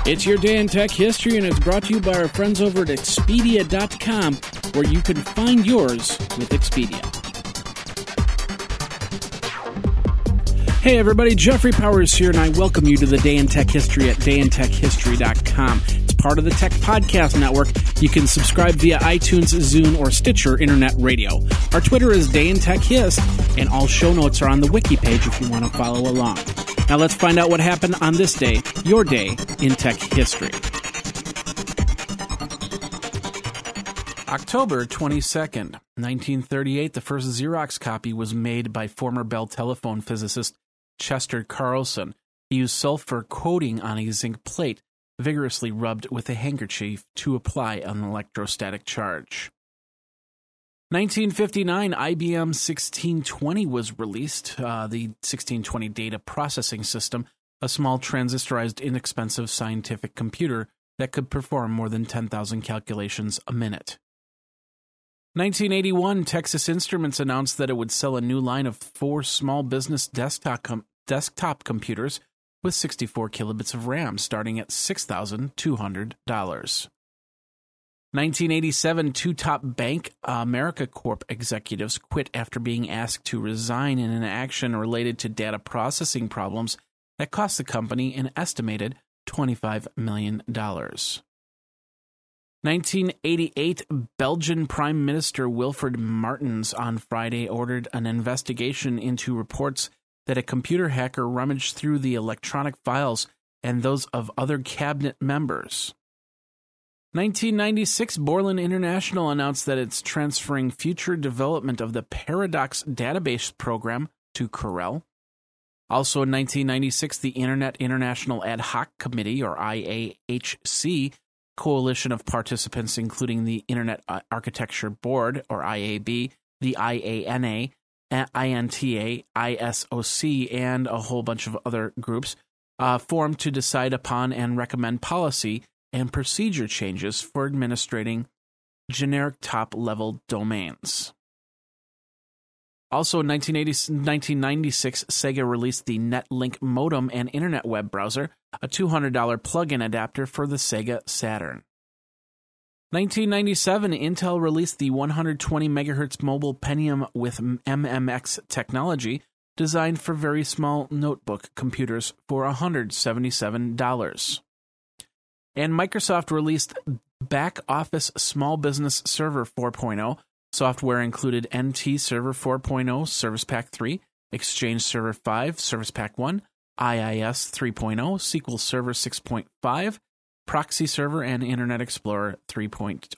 It's your day in tech history, and it's brought to you by our friends over at Expedia.com, where you can find yours with Expedia. Hey everybody, Jeffrey Powers here, and I welcome you to the Day in Tech History at dayintechhistory.com. It's part of the Tech Podcast Network. You can subscribe via iTunes, Zune, or Stitcher Internet Radio. Our Twitter is Day in Tech Hist, and all show notes are on the wiki page if you want to follow along. Now let's find out what happened on this day, your day in tech history. October 22nd, 1938, the first Xerox copy was made by former Bell telephone physicist Chester Carlson. He used sulfur coating on a zinc plate, vigorously rubbed with a handkerchief to apply an electrostatic charge. 1959, IBM 1620 was released, the 1620 data processing system, a small transistorized, inexpensive scientific computer that could perform more than 10,000 calculations a minute. 1981, Texas Instruments announced that it would sell a new line of 4 small business desktop computers with 64 kilobits of RAM, starting at $6,200. 1987, 2 top Bank America Corp executives quit after being asked to resign in an action related to data processing problems that cost the company an estimated $25 million. 1988, Belgian Prime Minister Wilfred Martens on Friday ordered an investigation into reports that a computer hacker rummaged through the electronic files and those of other cabinet members. 1996, Borland International announced that it's transferring future development of the Paradox database program to Corel. Also in 1996, the Internet International Ad Hoc Committee, or IAHC, coalition of participants including the Internet Architecture Board, or IAB, the IANA, INTA, ISOC, and a whole bunch of other groups, formed to decide upon and recommend policy and procedure changes for administrating generic top-level domains. Also in 1996, Sega released the Netlink modem and internet web browser, a $200 plug-in adapter for the Sega Saturn. 1997, Intel released the 120 MHz mobile Pentium with MMX technology, designed for very small notebook computers for $177. And Microsoft released Back Office Small Business Server 4.0. Software included NT Server 4.0, Service Pack 3, Exchange Server 5, Service Pack 1, IIS 3.0, SQL Server 6.5, Proxy Server, and Internet Explorer 3.02.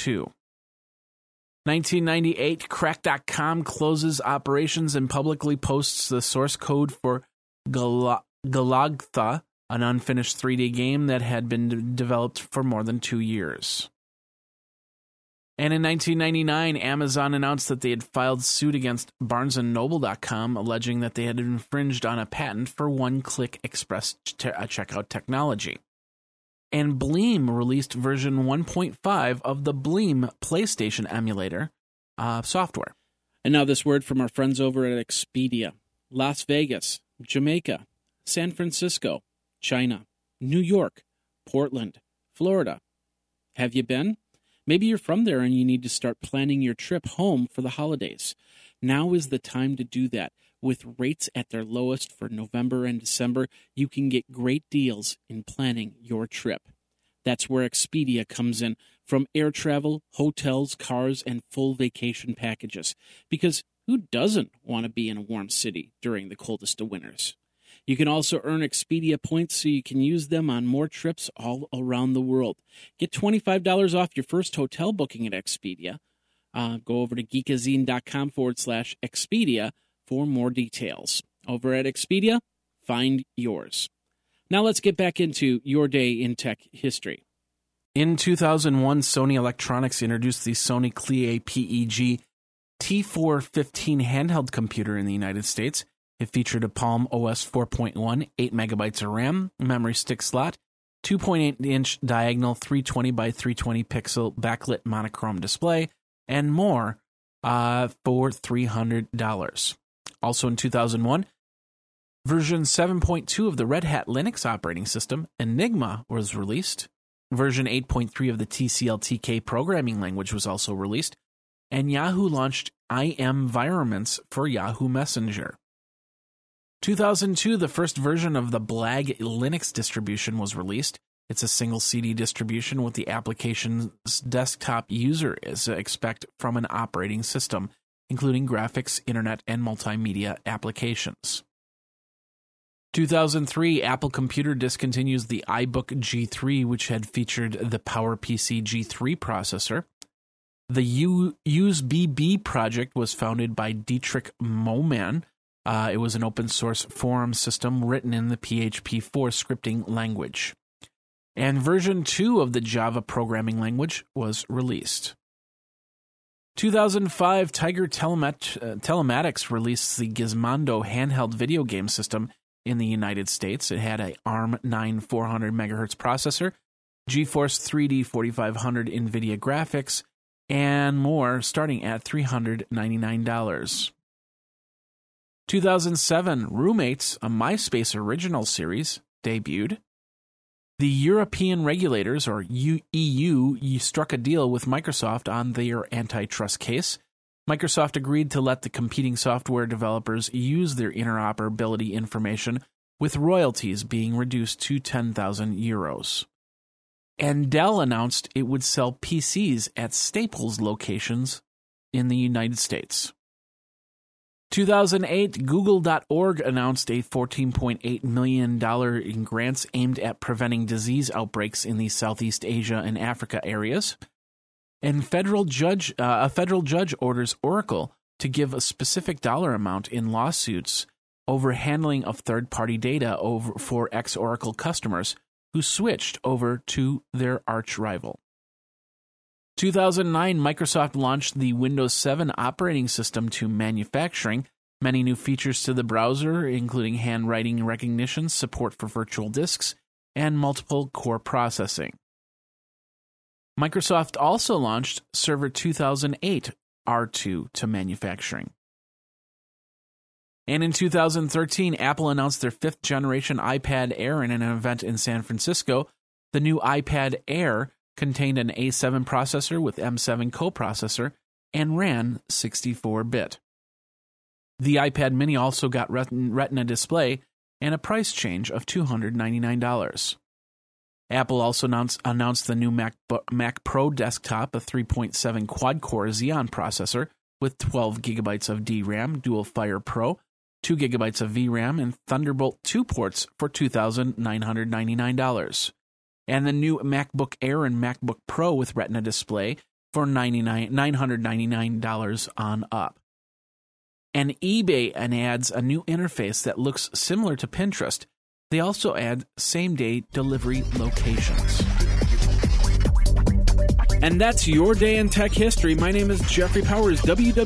1998, Crack.com closes operations and publicly posts the source code for Galagtha, an unfinished 3D game that had been developed for more than 2 years. And in 1999, Amazon announced that they had filed suit against BarnesandNoble.com, alleging that they had infringed on a patent for one-click express checkout technology. And Bleem released version 1.5 of the Bleem PlayStation emulator software. And now this word from our friends over at Expedia. Las Vegas, Jamaica, San Francisco, China, New York, Portland, Florida. Have you been? Maybe you're from there and you need to start planning your trip home for the holidays. Now is the time to do that. With rates at their lowest for November and December, you can get great deals in planning your trip. That's where Expedia comes in, from air travel, hotels, cars, and full vacation packages. Because who doesn't want to be in a warm city during the coldest of winters? You can also earn Expedia points so you can use them on more trips all around the world. Get $25 off your first hotel booking at Expedia. Go over to geekazine.com/Expedia for more details. Over at Expedia, find yours. Now let's get back into your day in tech history. In 2001, Sony Electronics introduced the Sony Clie PEG T415 handheld computer in the United States. It featured a Palm OS 4.1, 8 megabytes of RAM, memory stick slot, 2.8-inch diagonal 320 by 320 pixel backlit monochrome display, and more for $300. Also in 2001, Version 7.2 of the Red Hat Linux operating system, Enigma, was released. Version 8.3 of the TCL/TK programming language was also released. And Yahoo launched iMenvironments for Yahoo Messenger. 2002, the first version of the Blag Linux distribution was released. It's a single CD distribution with the application's desktop user expect from an operating system, including graphics, internet, and multimedia applications. 2003, Apple Computer discontinues the iBook G3, which had featured the PowerPC G3 processor. The UseBB project was founded by Dietrich Mohmann. It was an open-source forum system written in the PHP4 scripting language. And version 2 of the Java programming language was released. 2005, Tiger Telematics released the Gizmondo handheld video game system in the United States. It had a ARM 9 400 MHz processor, GeForce 3D 4500 NVIDIA graphics, and more, starting at $399. 2007, Roommates, a MySpace original series, debuted. The European regulators, or EU, struck a deal with Microsoft on their antitrust case. Microsoft agreed to let the competing software developers use their interoperability information, with royalties being reduced to 10,000 euros. And Dell announced it would sell PCs at Staples locations in the United States. 2008, Google.org announced a $14.8 million in grants aimed at preventing disease outbreaks in the Southeast Asia and Africa areas. And a federal judge orders Oracle to give a specific dollar amount in lawsuits over handling of third-party data for ex-Oracle customers who switched over to their arch-rival. 2009, Microsoft launched the Windows 7 operating system to manufacturing, many new features to the browser, including handwriting recognition, support for virtual disks, and multiple core processing. Microsoft also launched Server 2008 R2 to manufacturing. And in 2013, Apple announced their 5th generation iPad Air in an event in San Francisco. The new iPad Air contained an A7 processor with M7 coprocessor and ran 64-bit. The iPad mini also got Retina display and a price change of $299. Apple also announced the new Mac Pro desktop, a 3.7 quad-core Xeon processor with 12 gigabytes of DRAM, Dual Fire Pro, 2 gigabytes of VRAM, and Thunderbolt 2 ports for $2,999. And the new MacBook Air and MacBook Pro with Retina display for $999 on up. And eBay adds a new interface that looks similar to Pinterest. They also add same-day delivery locations. And that's your day in tech history. My name is Jeffrey Powers,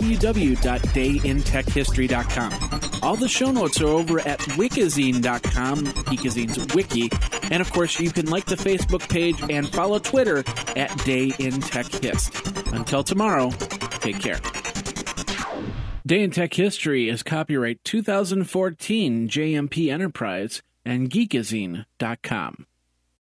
www.dayintechhistory.com. All the show notes are over at wikizine.com, Geekazine's wiki. And of course, you can like the Facebook page and follow Twitter at Day in Tech Hist. Until tomorrow, take care. Day in Tech History is copyright 2014 JMP Enterprise and Geekazine.com.